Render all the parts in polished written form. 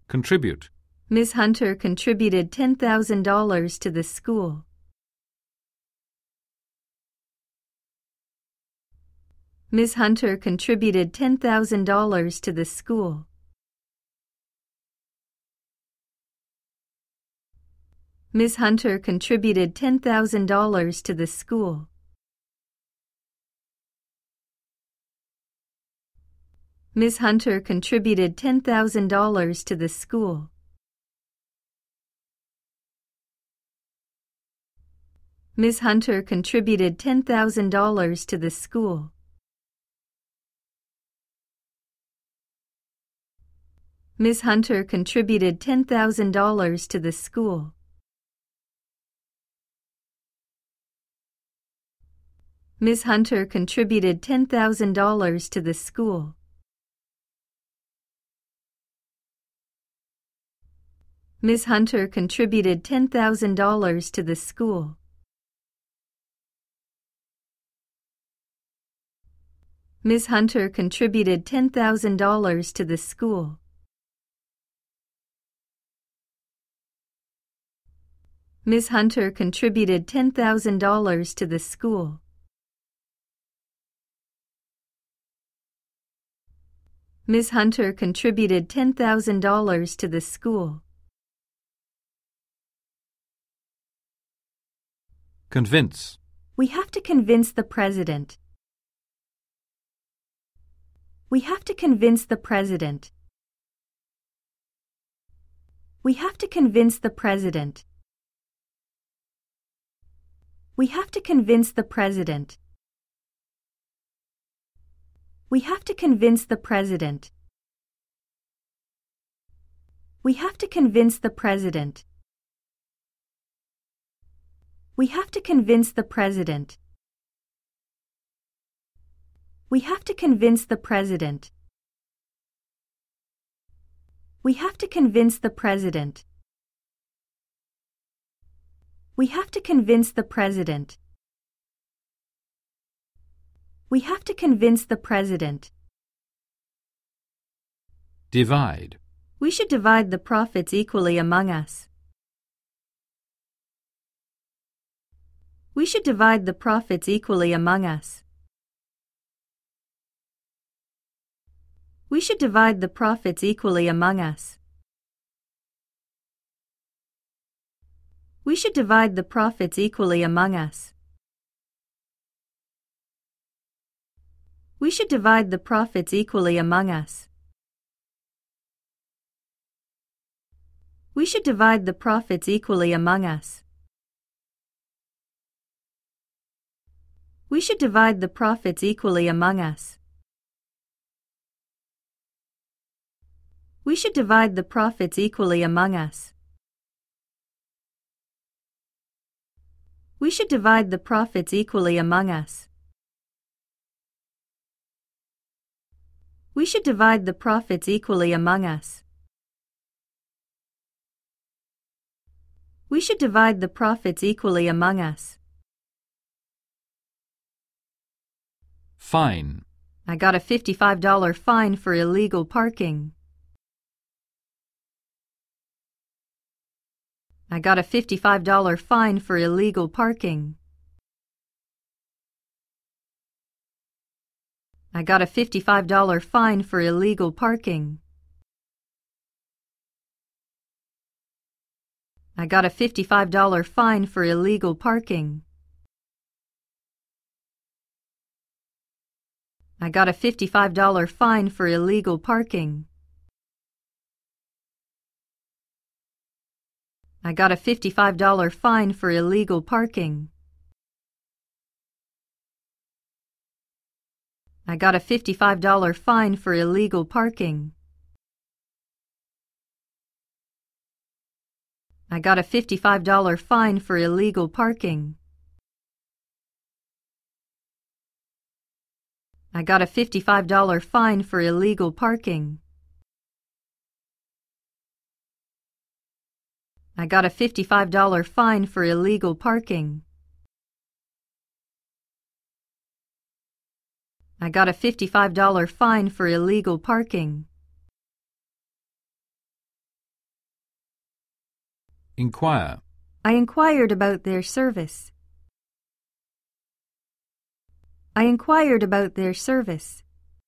Contribute. Ms. Hunter contributed $10,000 to the school. Ms. Hunter contributed $10,000 to the school. Ms. Hunter contributed $10,000 to the school. Ms. Hunter contributed $10,000 to the school. Ms. Hunter contributed $10,000 to the school. Ms. Hunter contributed $10,000 to the school. Ms. Hunter contributed $10,000 to the school. Ms. Hunter contributed $10,000 to the school. Ms. Hunter contributed $10,000 to the school. Ms. Hunter contributed $10,000 to the school. Ms. Hunter contributed $10,000 to the school. Convince. We have to convince the president. We have to convince the president. We have to convince the president. We have to convince the president. We have to convince the president. We have to convince the president. We have to convince the president. We have to convince the president. We have to convince the president. We have to convince the president. We have to convince the president. Divide. We should divide the profits equally among us. We should divide the profits equally among us. We should divide the profits equally among us. We should divide the profits equally among us. We should divide the profits equally among us. We should divide the profits equally among us. We should divide the profits equally among us. We should divide the profits equally among us. We should divide the profits equally among us. We should divide the profits equally among us. We should divide the profits equally among us. Fine. I got a $55 fine for illegal parking. I got a $55 fine for illegal parking. I got a $55 fine for illegal parking. I got a $55 fine for illegal parking. I got a $55 fine for illegal parking. I got a $55 fine for illegal parking. I got a $55 fine for illegal parking. I got a $55 fine for illegal parking. I got a $55 fine for illegal parking. I got a $55 fine for illegal parking. I got a $55 fine for illegal parking. Inquire. I inquired about their service. I inquired about their service.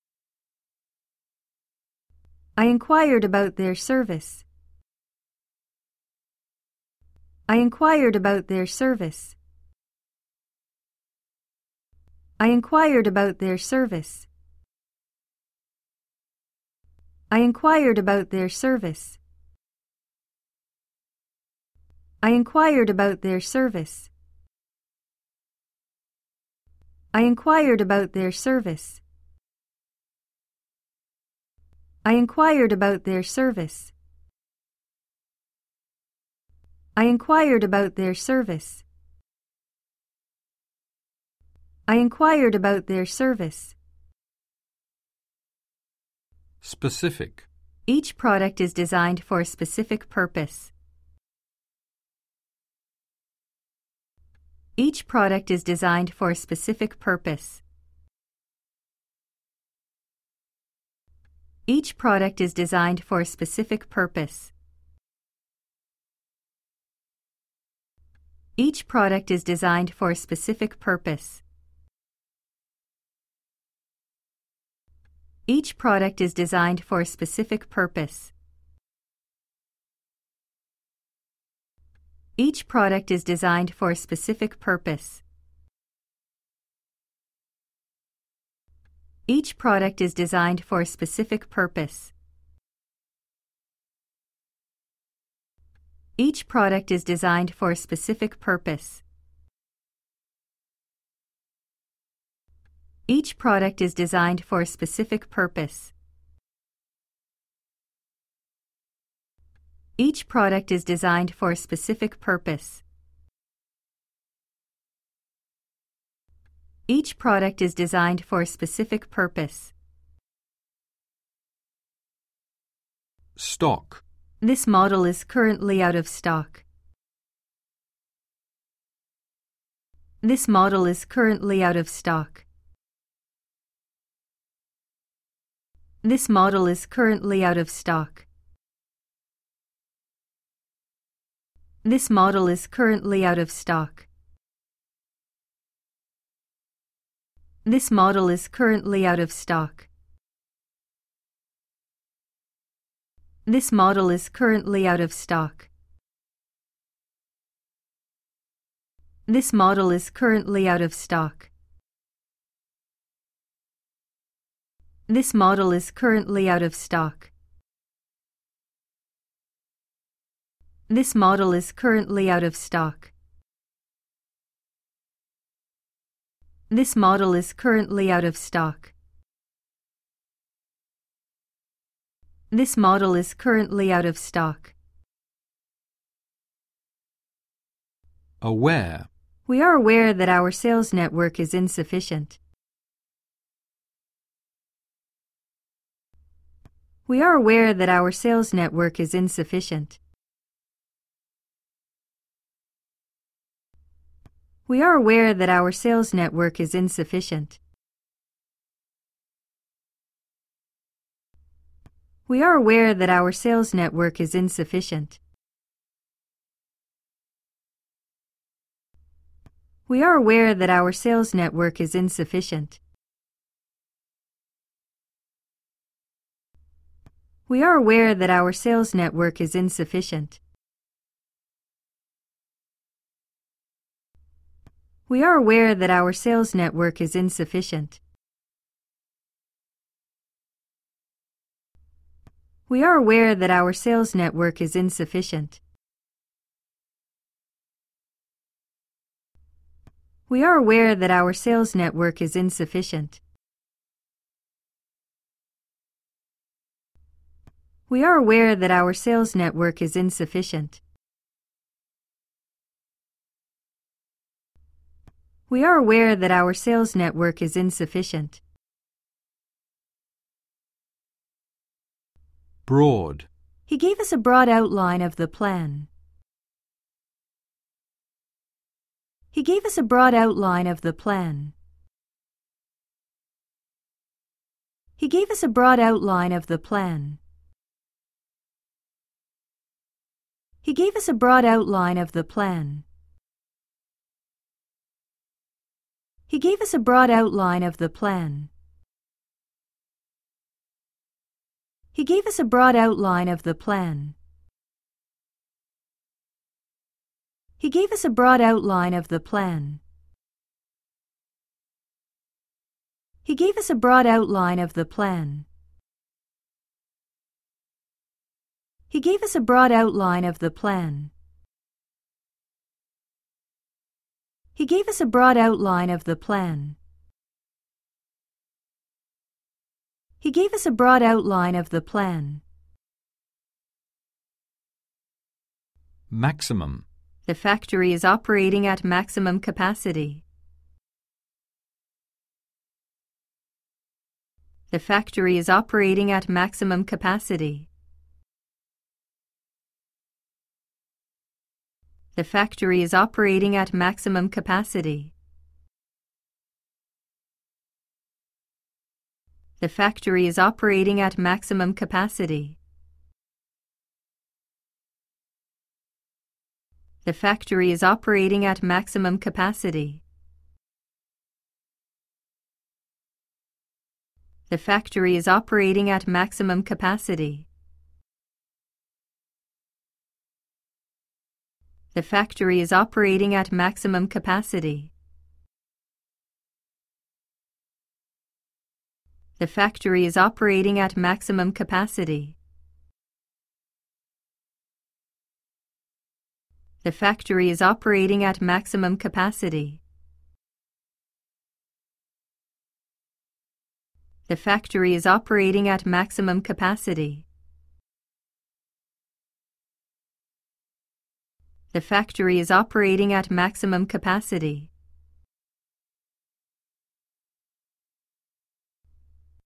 I inquired about their service. I inquired about their service. I inquired about their service. I inquired about their service. I inquired about their service. I inquired about their service. I inquired about their service. I inquired about their service. I inquired about their service. Specific. Each product is designed for a specific purpose. Each product is designed for a specific purpose. Each product is designed for a specific purpose. Each product is designed for a specific purpose. Each product is designed for a specific purpose. Each product is designed for a specific purpose. Each product is designed for a specific purpose. Each product is designed for a specific purpose. Each product is designed for a specific purpose. Each product is designed for a specific purpose. Each product is designed for a specific purpose. Stock. This model is currently out of stock. This model is currently out of stock. This model is currently out of stock. This model is currently out of stock. This model is currently out of stock. This model is currently out of stock. This model is currently out of stock. This model is currently out of stock. This model is currently out of stock. This model is currently out of stock. This model is currently out of stock. Aware. We are aware that our sales network is insufficient. We are aware that our sales network is insufficient. We are aware that our sales network is insufficient. We are aware that our sales network is insufficient. We are aware that our sales network is insufficient. We are aware that our sales network is insufficient. We are aware that our sales network is insufficient. We are aware that our sales network is insufficient. We are aware that our sales network is insufficient. We are aware that our sales network is insufficient. We are aware that our sales network is insufficient. Broad. He gave us a broad outline of the plan. He gave us a broad outline of the plan. He gave us a broad outline of the plan. He gave us a broad outline of the plan. He gave us a broad outline of the plan. He gave us a broad outline of the plan. He gave us a broad outline of the plan. He gave us a broad outline of the plan. He gave us a broad outline of the plan. He gave us a broad outline of the plan. He gave us a broad outline of the plan. Maximum. The factory is operating at maximum capacity. The factory is operating at maximum capacity. The factory is operating at maximum capacity. The factory is operating at maximum capacity. The factory is operating at maximum capacity. The factory is operating at maximum capacity. The factory is operating at maximum capacity. The factory is operating at maximum capacity. The factory is operating at maximum capacity. The factory is operating at maximum capacity. The factory is operating at maximum capacity.